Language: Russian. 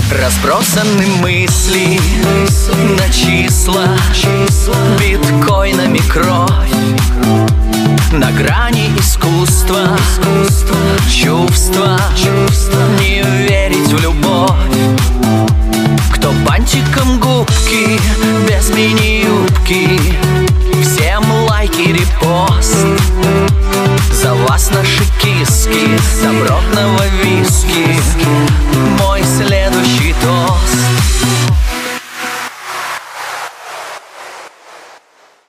Разбросаны мысли на числа, биткоинами кровь, на грани искусства, чувства, не верить в любовь. Кто бантиком губки, без мини-юбки, всем лайки, репост. За вас наши киски, добротного виски, мой следующий тост.